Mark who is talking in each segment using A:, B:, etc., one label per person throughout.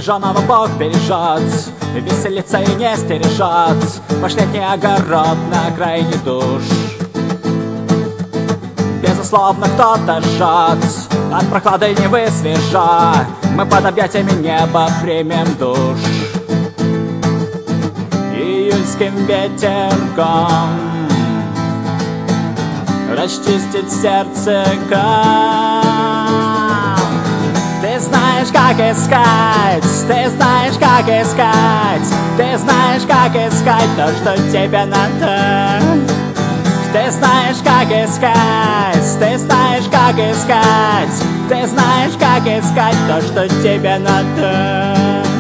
A: Береженого Бог бережет, веселится и не стережет последний огород на окраине душ. Безусловно, кто-то жжет, от прохлады не высвежа, мы под объятиями неба примем душ. Июльским ветерком расчистить сердце Ты знаешь, как искать, ты знаешь, как искать, ты знаешь, как искать то, что тебе надо. Ты знаешь, как искать, ты знаешь, как искать, ты знаешь, как искать то, что тебе надо.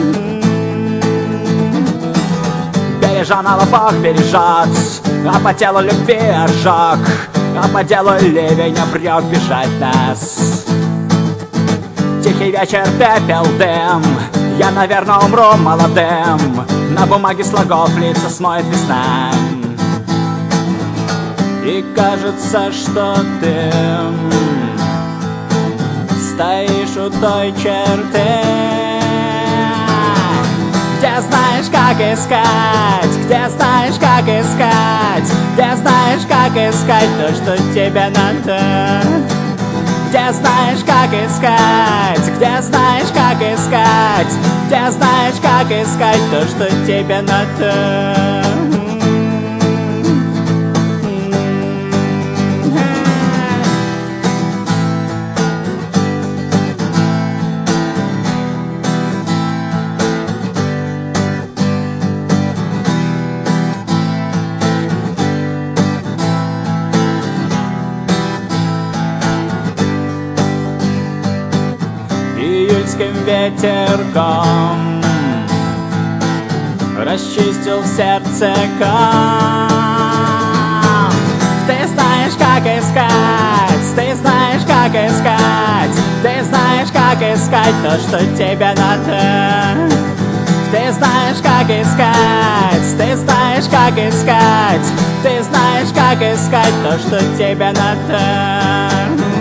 A: Береженого Бог бережет, а по телу любви ожог, а по делу ливень обрек бежать нас. Тихий вечер, пепел, дым, я, наверное, умру молодым, на бумаге слогов лица смоет весна. И кажется, что ты стоишь у той черты, где знаешь, как искать, где знаешь, как искать, где знаешь, как искать то, что тебе надо. Где знаешь, как искать, где знаешь, как искать, где знаешь, как искать то, что тебе надо. Июльским ветерком расчистил в сердце Ты знаешь, как искать, ты знаешь, как искать, ты знаешь, как искать то, что тебе надо. Ты знаешь, как искать, ты знаешь, как искать, ты знаешь, как искать то, что тебе надо.